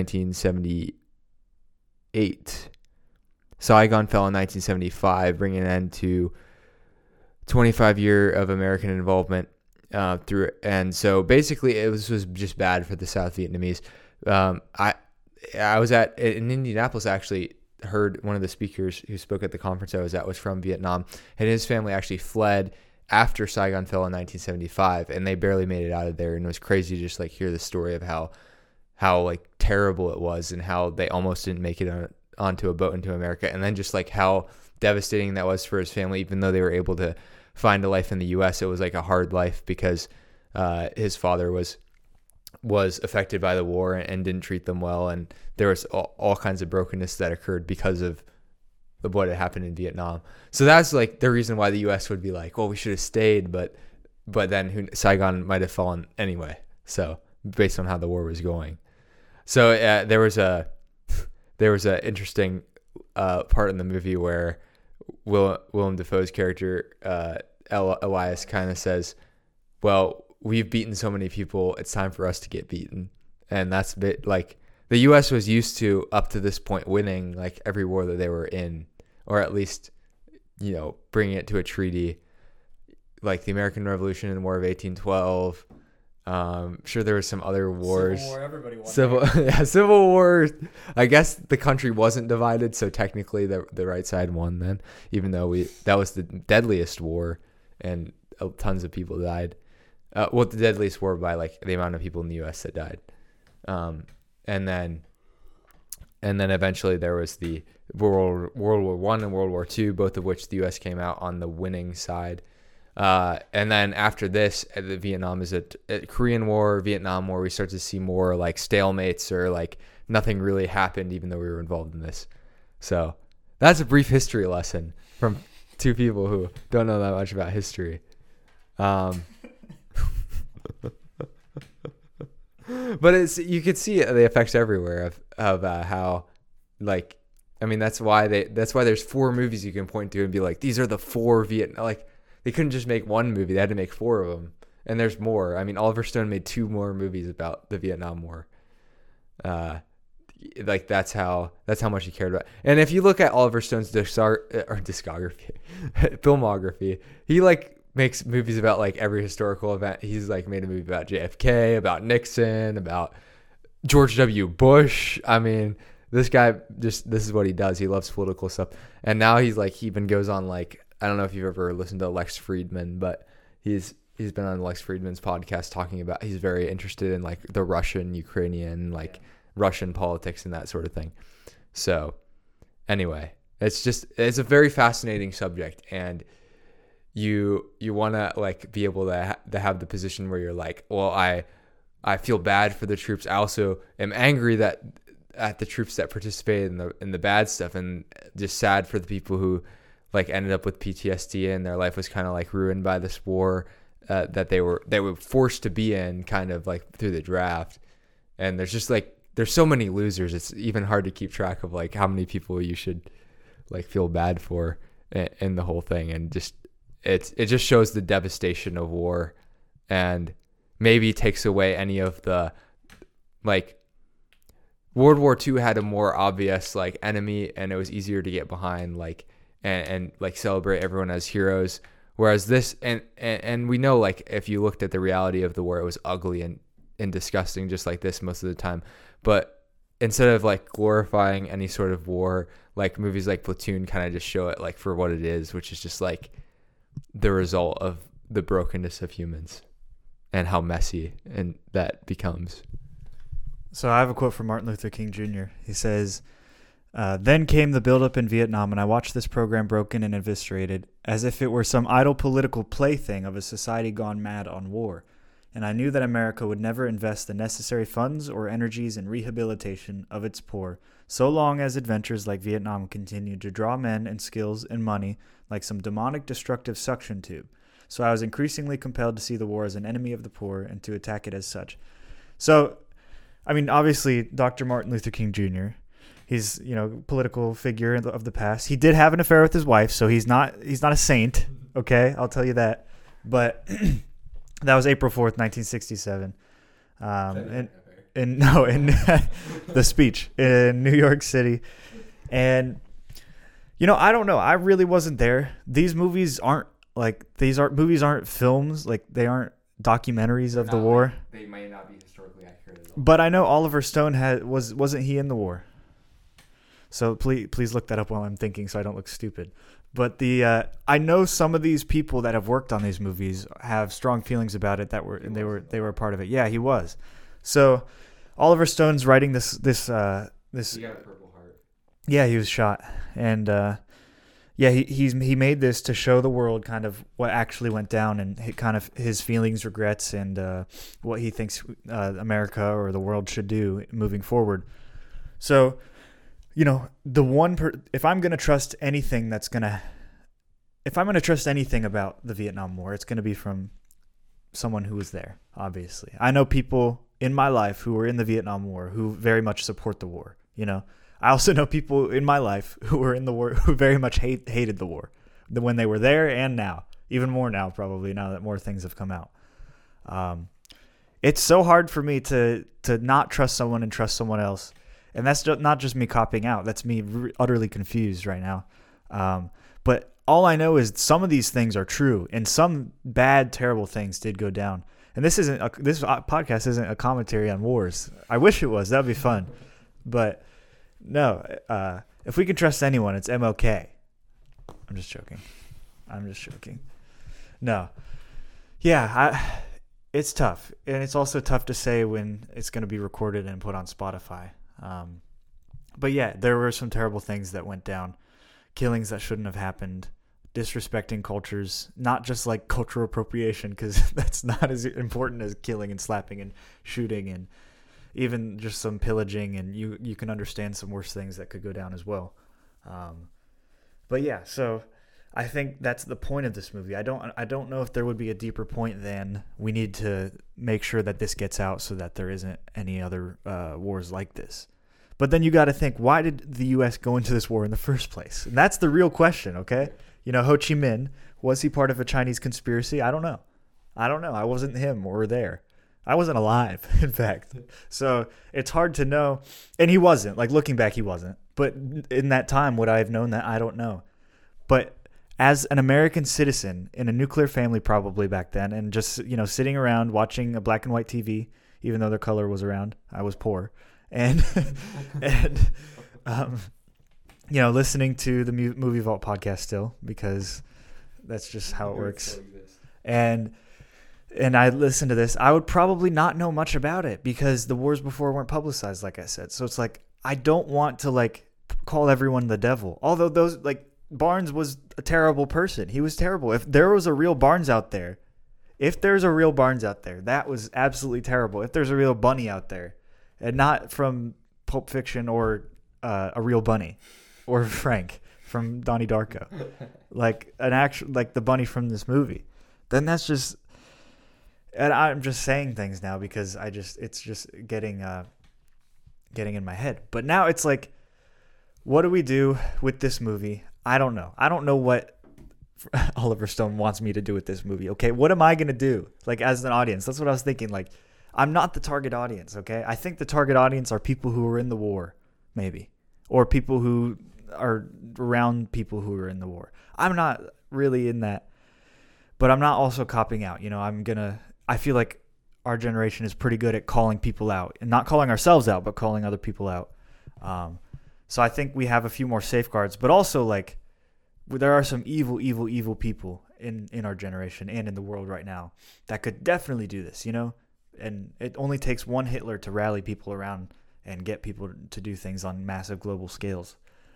1978. Saigon fell in 1975, bringing an end to 25 years of American involvement through it. And so basically it was just bad for the South Vietnamese. I was in Indianapolis. I actually heard one of the speakers who spoke at the conference I was at was from Vietnam, and his family actually fled after Saigon fell in 1975, and they barely made it out of there. And it was crazy to just like hear the story of how like terrible it was and how they almost didn't make it onto a boat into America, and then just like how devastating that was for his family. Even though they were able to find a life in the U.S., it was like a hard life because his father was affected by the war and didn't treat them well, and there was all kinds of brokenness that occurred because of what had happened in Vietnam. So that's like the reason why the U.S. would be like, well, we should have stayed, but then Saigon might have fallen anyway. So based on how the war was going, so there was a interesting part in the movie where Willem Dafoe's character Elias kind of says, well, we've beaten so many people, it's time for us to get beaten. And that's a bit like the U.S. was used to, up to this point, winning like every war that they were in, or at least, bringing it to a treaty, like the American Revolution and the War of 1812. Sure, there were some other wars. Civil War, everybody won. Civil War. I guess the country wasn't divided, so technically the right side won then, even though that was the deadliest war, and tons of people died. The deadliest war by like the amount of people in the U.S. that died. And then eventually there was the World War I and World War II, both of which the U.S. came out on the winning side. And then after this, the Vietnam is a Korean War, Vietnam War. We start to see more like stalemates, or like nothing really happened, even though we were involved in this. So that's a brief history lesson from two people who don't know that much about history. But you could see the effects everywhere of how, like, I mean, that's why there's 4 movies you can point to and be like, these are the 4 Vietnam. Like, they couldn't just make one movie; they had to make 4 of them. And there's more. I mean, Oliver Stone made 2 more movies about the Vietnam War. Like that's how much he cared about. And if you look at Oliver Stone's discography, filmography, he like makes movies about like every historical event. He's like made a movie about JFK, about Nixon, about George W. Bush. I mean, this guy this is what he does. He loves political stuff. And now he's like, he even goes on like, I don't know if you've ever listened to Lex Friedman, but he's been on Lex Friedman's podcast talking about, he's very interested in like the Russian, Ukrainian, like Russian politics and that sort of thing. So anyway, it's a very fascinating subject, and you want to like be able to have the position where you're like, well, I feel bad for the troops. I also am angry at the troops that participated in the bad stuff, and just sad for the people who like ended up with PTSD and their life was kind of like ruined by this war that they were forced to be in, kind of like through the draft. And there's so many losers. It's even hard to keep track of like how many people you should like feel bad for in the whole thing. And just it just shows the devastation of war, and maybe takes away any of the, like, World War II had a more obvious like enemy, and it was easier to get behind, like, and like celebrate everyone as heroes. Whereas this, and we know, like, if you looked at the reality of the war, it was ugly and disgusting, just like this most of the time. But instead of like glorifying any sort of war, like movies like Platoon kind of just show it like for what it is, which is just like the result of the brokenness of humans and how messy and that becomes. So I have a quote from Martin Luther King Jr. He says, then came the buildup in Vietnam, and I watched this program broken and eviscerated as if it were some idle political plaything of a society gone mad on war. And I knew that America would never invest the necessary funds or energies in rehabilitation of its poor, so long as adventures like Vietnam continued to draw men and skills and money like some demonic destructive suction tube. So I was increasingly compelled to see the war as an enemy of the poor and to attack it as such. So, I mean, obviously, Dr. Martin Luther King Jr., he's, political figure of the past. He did have an affair with his wife, so he's not a saint, okay? I'll tell you that. But that was April 4th, 1967. In the speech in New York City. And, I don't know. I really wasn't there. These movies aren't movies aren't films. Like, they aren't documentaries of the war. They might not be historically accurate at all. But I know Oliver Stone wasn't he in the war? So please look that up while I'm thinking, so I don't look stupid. But I know some of these people that have worked on these movies have strong feelings about it. They were a part of it. Yeah, he was. So Oliver Stone's writing this. He got a Purple Heart. Yeah, he was shot, and he made this to show the world kind of what actually went down, and kind of his feelings, regrets, and what he thinks America or the world should do moving forward. So, if I'm going to trust anything about the Vietnam War, it's going to be from someone who was there, obviously. I know people in my life who were in the Vietnam War who very much support the war, I also know people in my life who were in the war who very much hated the war when they were there, and now, even more now, probably, now that more things have come out. It's so hard for me to not trust someone and trust someone else. And that's not just me copying out. That's me utterly confused right now. But all I know is some of these things are true, and some bad, terrible things did go down. And this podcast isn't a commentary on wars. I wish it was. That'd be fun. But no, if we can trust anyone, it's MLK. I'm just joking. No. Yeah, it's tough. And it's also tough to say when it's going to be recorded and put on Spotify. But yeah, there were some terrible things that went down. Killings that shouldn't have happened. Disrespecting cultures. Not just like cultural appropriation, because that's not as important as killing and slapping and shooting and even just some pillaging. And you can understand some worse things that could go down as well. But yeah, so I think that's the point of this movie. I don't know if there would be a deeper point than we need to make sure that this gets out so that there isn't any other wars like this. But then you got to think, why did the U.S. go into this war in the first place? And that's the real question, okay? You know, Ho Chi Minh, was he part of a Chinese conspiracy? I don't know. I wasn't him or there. I wasn't alive, in fact. So it's hard to know. And he wasn't. Like, looking back, he wasn't. But in that time, would I have known that? I don't know. But as an American citizen in a nuclear family probably back then, and just, you know, sitting around watching a black and white TV, even though their color was around, I was poor. And, you know, listening to the Movie Vault podcast still, because that's just how it works. And I listened to this. I would probably not know much about it because the wars before weren't publicized, like I said. So it's like, I don't want to like call everyone the devil. Although those, like, Barnes was a terrible person. He was terrible. If there was a real Barnes out there, that was absolutely terrible. If there's a real Bunny out there, and not from Pulp Fiction or a real bunny, or Frank from Donnie Darko, like an actual, like the bunny from this movie, then that's just. And I'm just saying things now because it's just getting in my head. But now it's like, what do we do with this movie? I don't know. I don't know what Oliver Stone wants me to do with this movie. Okay, what am I gonna do? Like, as an audience, that's what I was thinking. Like, I'm not the target audience. Okay, I think the target audience are people who are in the war, maybe, or people who are around people who are in the war. I'm not really in that, but I'm not also copping out. You know, I feel like our generation is pretty good at calling people out, and not calling ourselves out, but calling other people out. So I think we have a few more safeguards, but also, like, there are some evil people in our generation and in the world right now that could definitely do this, you know? And it only takes one Hitler to rally people around and get people to do things on massive global scales.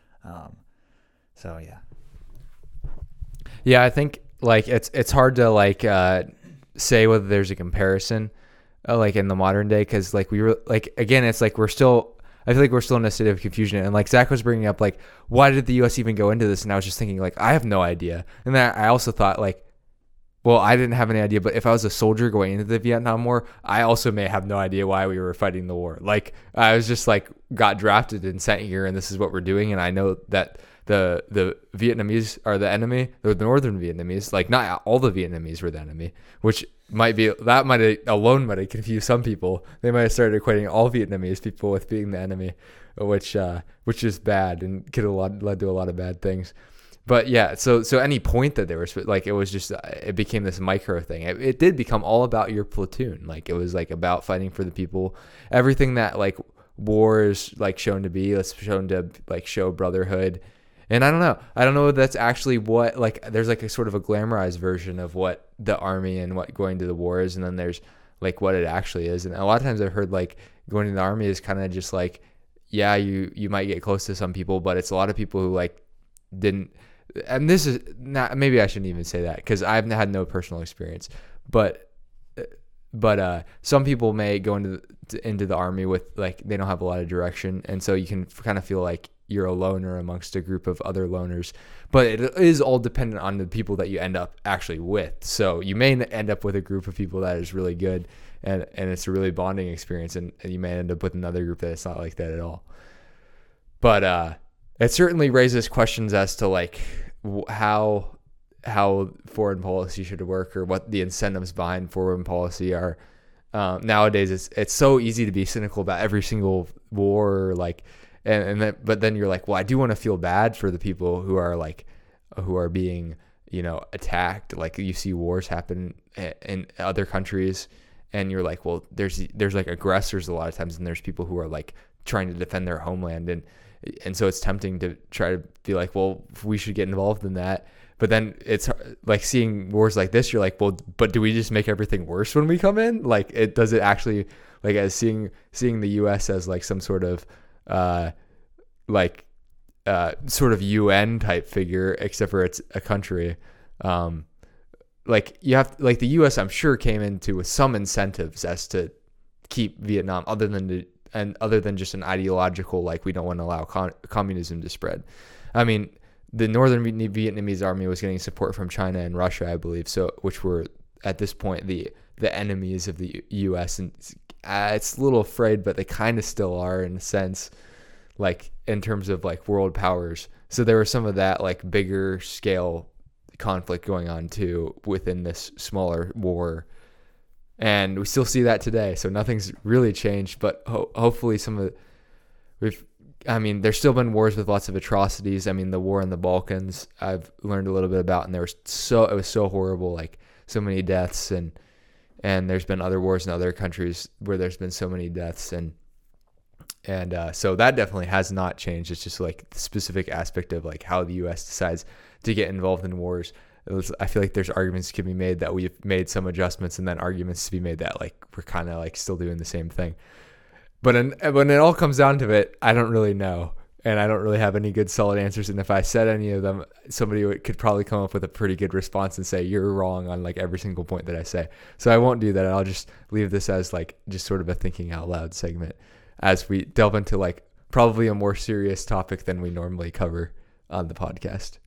So yeah. Yeah, I think like it's hard to like say whether there's a comparison like in the modern day, because like we were like, again, it's like I feel like we're still in a state of confusion. And like Zach was bringing up, like, why did the U.S. even go into this? And I was just thinking, like, I have no idea. And then I also thought, like, well, I didn't have any idea, but if I was a soldier going into the Vietnam War, I also may have no idea why we were fighting the war. Like, I was just like, got drafted and sent here, and this is what we're doing. And I know that the Vietnamese are the enemy, or the northern Vietnamese. Like, not all the Vietnamese were the enemy, which might have confused some people. They might have started equating all Vietnamese people with being the enemy, which is bad and could have led to a lot of bad things. But yeah, so any point that there was, like, it was just, it became this micro thing. It did become all about your platoon. Like, it was like about fighting for the people. Everything that like war is like shown to be, it's shown to like show brotherhood. And I don't know if that's actually what, like, there's like a sort of a glamorized version of what the army and what going to the war is, and then there's like what it actually is. And a lot of times I've heard like going to the army is kind of just like, yeah, you might get close to some people, but it's a lot of people who like didn't. And this is not, maybe I shouldn't even say that because I've had no personal experience, but some people may go into the army with like, they don't have a lot of direction. And so you can kind of feel like you're a loner amongst a group of other loners, but it is all dependent on the people that you end up actually with. So you may end up with a group of people that is really good and it's a really bonding experience. And you may end up with another group that it's not like that at all. But, it certainly raises questions as to like how foreign policy should work, or what the incentives behind foreign policy are. nowadays it's so easy to be cynical about every single war, like, but then you're like, well, I do want to feel bad for the people who are being, attacked. Like, you see wars happen in other countries, and you're like, well, there's like aggressors a lot of times, and there's people who are like trying to defend their homeland, and so it's tempting to try to be like, well, we should get involved in that. But then it's like seeing wars like this, you're like, well, but do we just make everything worse when we come in? Like, does it actually, like, as seeing the U.S. as like some sort of sort of UN type figure, except for it's a country. Like, you have, like, the U.S. I'm sure came into with some incentives as to keep Vietnam, other than just an ideological, like, we don't want to allow communism to spread. I mean, the Northern Vietnamese army was getting support from China and Russia, I believe, so, which were at this point the enemies of the U.S. And it's a little afraid, but they kind of still are in a sense, like, in terms of like world powers. So there was some of that like bigger scale conflict going on too within this smaller war, and we still see that today. So nothing's really changed, but hopefully there's still been wars with lots of atrocities. I mean, the war in the Balkans, I've learned a little bit about, and it was so horrible, like so many deaths, and there's been other wars in other countries where there's been so many deaths, and so that definitely has not changed. It's just like the specific aspect of like how the U.S. decides to get involved in wars. I feel like there's arguments to be made that we've made some adjustments, and then arguments to be made that like we're kind of like still doing the same thing. But when it all comes down to it, I don't really know, and I don't really have any good solid answers. And if I said any of them, somebody could probably come up with a pretty good response and say you're wrong on like every single point that I say. So I won't do that. I'll just leave this as like just sort of a thinking out loud segment as we delve into like probably a more serious topic than we normally cover on the podcast.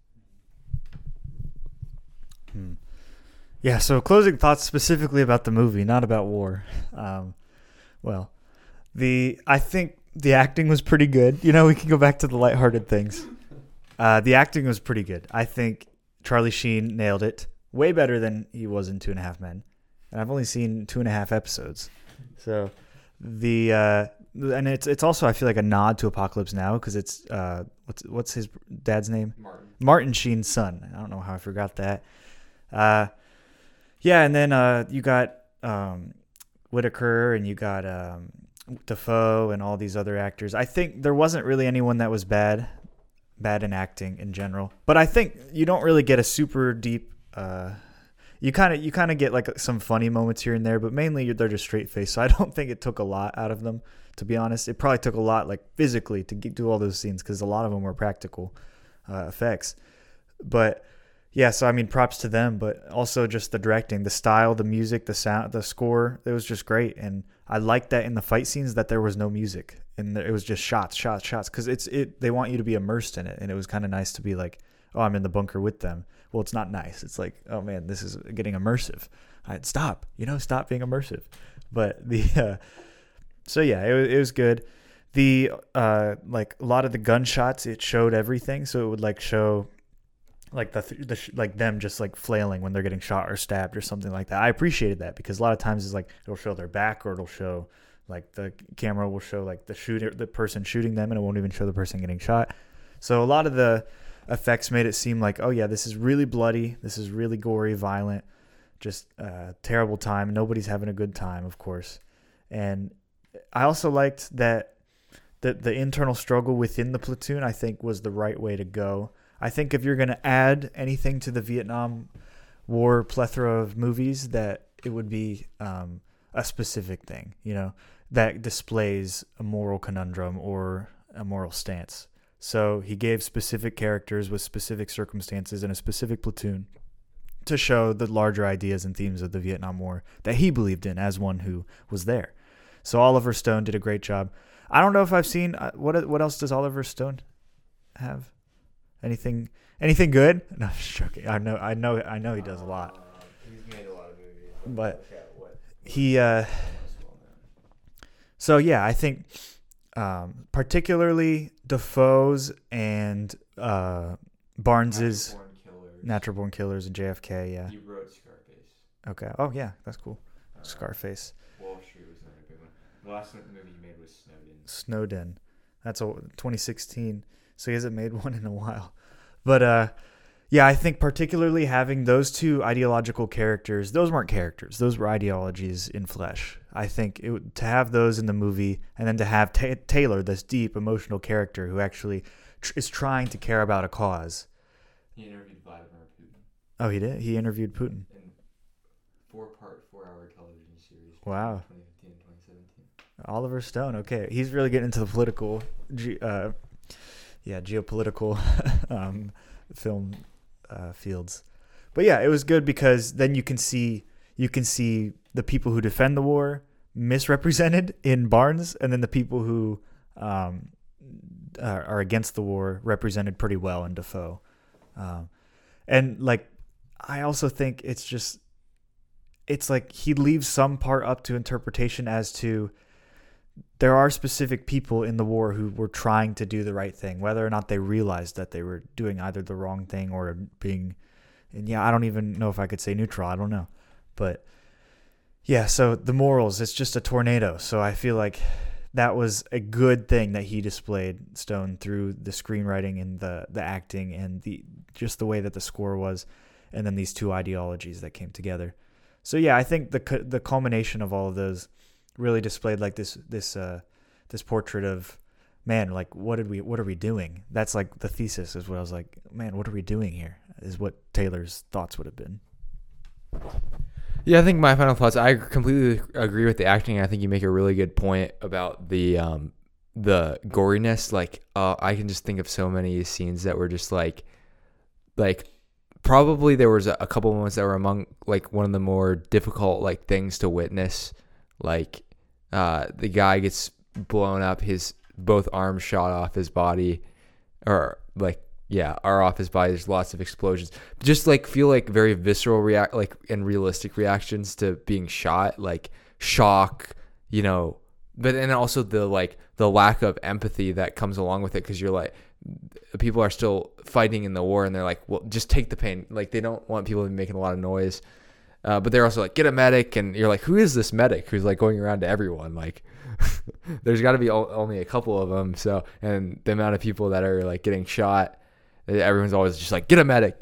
Yeah, so closing thoughts specifically about the movie, not about war. I think the acting was pretty good. We can go back to the lighthearted things. The acting was pretty good. I think Charlie Sheen nailed it way better than he was in 2.5 Men. And I've only seen 2.5 episodes. So and it's also, I feel like, a nod to Apocalypse Now, because it's what's his dad's name? Martin Sheen's son. I don't know how I forgot that. And then you got Whitaker, and you got Dafoe, and all these other actors. I think there wasn't really anyone that was bad in acting in general, but I think you don't really get a super deep. You kind of get like some funny moments here and there, but mainly they're just straight face. So I don't think it took a lot out of them, to be honest. It probably took a lot, like, physically to do all those scenes, because a lot of them were practical effects. But yeah, so I mean, props to them, but also just the directing, the style, the music, the sound, the score. It was just great, and I liked that in the fight scenes that there was no music, and it was just shots, because they want you to be immersed in it, and it was kind of nice to be like, oh, I'm in the bunker with them. Well, it's not nice. It's like, oh man, this is getting immersive. Stop being immersive. But so yeah, it was good. The like a lot of the gunshots, it showed everything, so it would like show like like them just like flailing when they're getting shot or stabbed or something like that. I appreciated that, because a lot of times it's like it'll show their back, or it'll show like the camera will show like the person shooting them, and it won't even show the person getting shot. So a lot of the effects made it seem like, oh yeah, this is really bloody, this is really gory, violent, just terrible time. Nobody's having a good time, of course. And I also liked that the internal struggle within the platoon, I think, was the right way to go. I think if you're going to add anything to the Vietnam War plethora of movies, that it would be a specific thing, that displays a moral conundrum or a moral stance. So he gave specific characters with specific circumstances and a specific platoon to show the larger ideas and themes of the Vietnam War that he believed in as one who was there. So Oliver Stone did a great job. I don't know if I've seen what else does Oliver Stone have? Anything good? No, I'm just joking. I know he does a lot. He's made a lot of movies. But he so yeah, I think particularly Dafoe's and Barnes's Natural Born Killers and JFK, yeah. You wrote Scarface. Okay. Oh yeah, that's cool. Scarface. Walsh The last movie he made was Snowden. That's a 2016. So he hasn't made one in a while. But yeah, I think particularly having those two ideological characters, those weren't characters, those were ideologies in flesh. I think to have those in the movie, and then to have Taylor, this deep emotional character who actually is trying to care about a cause. He interviewed Vladimir Putin. Oh, he did? He interviewed Putin. In 4-hour television series. Wow. 2015 and 2017. Oliver Stone. Okay, he's really getting into the political, geopolitical film fields. But yeah, it was good because then you can see the people who defend the war misrepresented in Barnes, and then the people who are against the war represented pretty well in Dafoe. And like, I also think it's like he leaves some part up to interpretation as to there are specific people in the war who were trying to do the right thing, whether or not they realized that they were doing either the wrong thing or being, and yeah, I don't even know if I could say neutral. I don't know. But yeah, so the morals, it's just a tornado. So I feel like that was a good thing that he displayed, Stone, through the screenwriting and the acting and just the way that the score was, and then these two ideologies that came together. So yeah, I think the culmination of all of those really displayed like this portrait of, man, like what are we doing? That's like the thesis, is what I was like, man, what are we doing here? Is what Taylor's thoughts would have been. Yeah, I think my final thoughts, I completely agree with the acting. I think you make a really good point about the goriness. Like, I can just think of so many scenes that were just like probably there was a couple moments that were among like one of the more difficult like things to witness. Like, the guy gets blown up, his both arms shot off his body, or like, yeah, are off his body. There's lots of explosions. Just like feel like very visceral and realistic reactions to being shot, like shock, but then also the lack of empathy that comes along with it, because you're like, people are still fighting in the war and they're like, well, just take the pain. Like, they don't want people to be making a lot of noise. But they're also like, get a medic, and you're like, who is this medic who's like going around to everyone? Like, there's got to be only a couple of them. So, and the amount of people that are like getting shot, everyone's always just like, get a medic.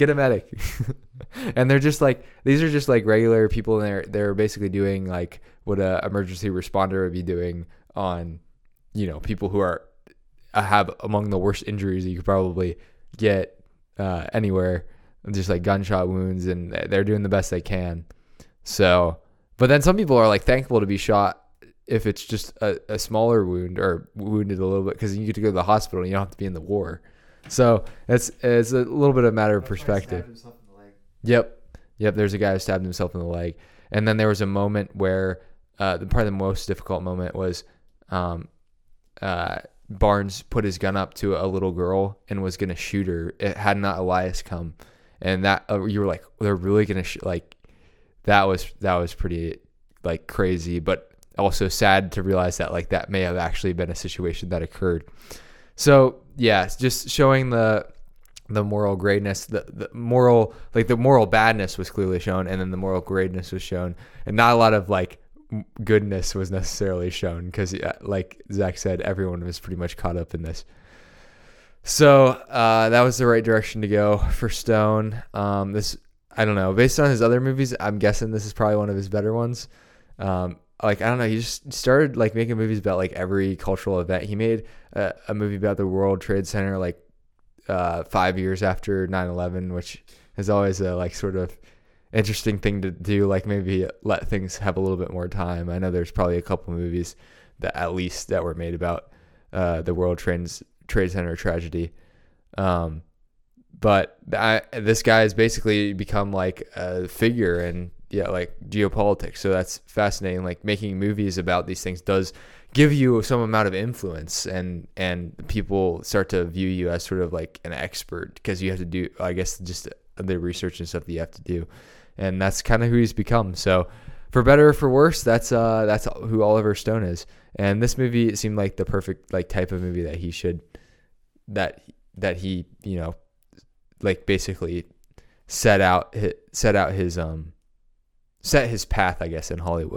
And they're just like, these are just like regular people, and they're basically doing like what a emergency responder would be doing on, people who have among the worst injuries that you could probably get anywhere. Just like gunshot wounds, and they're doing the best they can. So, but then some people are like thankful to be shot if it's just a smaller wound or wounded a little bit, because you get to go to the hospital and you don't have to be in the war. So it's a little bit of a matter of perspective. Yep. There's a guy who stabbed himself in the leg, and then there was a moment where probably the most difficult moment was Barnes put his gun up to a little girl and was gonna shoot her. It had not Elias come. And that you were like, they're really gonna that was pretty like crazy, but also sad to realize that like that may have actually been a situation that occurred. So yeah, just showing the moral greatness, the moral badness was clearly shown, and then the moral greatness was shown, and not a lot of like goodness was necessarily shown, because like Zach said, everyone was pretty much caught up in this. So that was the right direction to go for Stone. I don't know. Based on his other movies, I'm guessing this is probably one of his better ones. Like, I don't know. He just started like making movies about like every cultural event. He made a movie about the World Trade Center like 5 years after 9/11, which is always a like sort of interesting thing to do. Like, maybe let things have a little bit more time. I know there's probably a couple movies that at least that were made about the World Trade Center tragedy. But this guy has basically become like a figure in like geopolitics. So that's fascinating. Like, making movies about these things does give you some amount of influence, and people start to view you as sort of like an expert, because you have to do, I guess, just the research and stuff that you have to do. And that's kind of who he's become. So for better or for worse, that's who Oliver Stone is. And this movie, it seemed like the perfect like type of movie that he should, that he, like basically set his path, I guess, in Hollywood.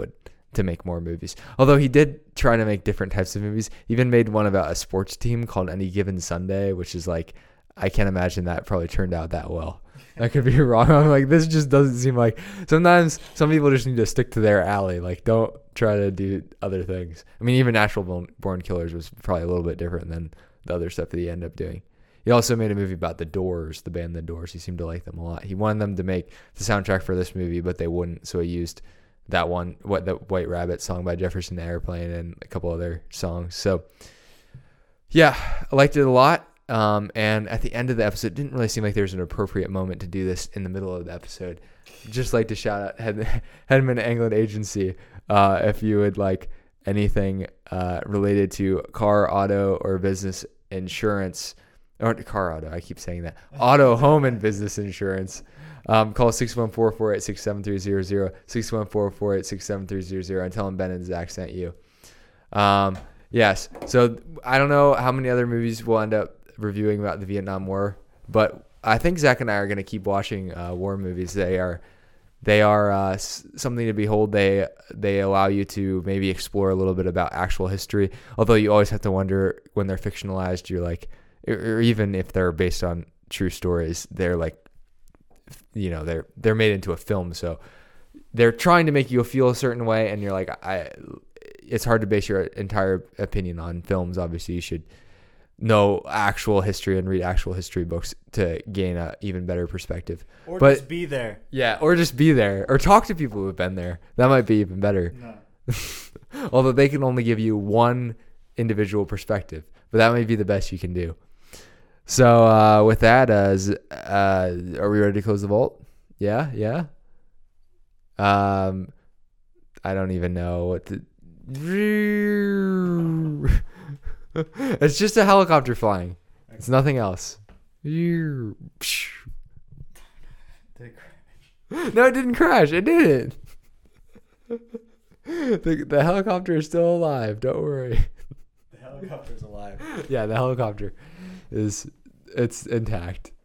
to make more movies. Although he did try to make different types of movies. He even made one about a sports team called Any Given Sunday, which is like, I can't imagine that probably turned out that well. I could be wrong. I'm like, this just doesn't seem like. Sometimes some people just need to stick to their alley. Like, don't try to do other things. I mean, even Natural Born Killers was probably a little bit different than the other stuff that he ended up doing. He also made a movie about the Doors, the band The Doors. He seemed to like them a lot. He wanted them to make the soundtrack for this movie, but they wouldn't. So he used that one, the White Rabbit song by Jefferson Airplane, and a couple other songs. So, yeah, I liked it a lot. And at the end of the episode, it didn't really seem like there was an appropriate moment to do this in the middle of the episode. Just like to shout out Hedman England Agency if you would like anything related to car, auto, or business insurance. Or car, auto, I keep saying that. Auto, home, and business insurance. Call 614-486-7300, 614-486-7300, and tell them Ben and Zach sent you. Yes, so I don't know how many other movies we'll end up reviewing about the Vietnam War, but I think Zach and I are going to keep watching war movies. They are something to behold. They allow you to maybe explore a little bit about actual history, although you always have to wonder when they're fictionalized. You're like, or even if they're based on true stories, they're like, they're made into a film, so they're trying to make you feel a certain way, and you're like, it's hard to base your entire opinion on films. Obviously, you should know actual history and read actual history books to gain a even better perspective. But just be there. Yeah, or just be there, or talk to people who've been there. That might be even better. No. Although they can only give you one individual perspective, but that may be the best you can do. So with that, are we ready to close the vault? Yeah. I don't even know what to. It's just a helicopter flying. It's nothing else. No, it didn't crash. It didn't. The helicopter is still alive. Don't worry. The helicopter's alive. Yeah, the helicopter it's intact.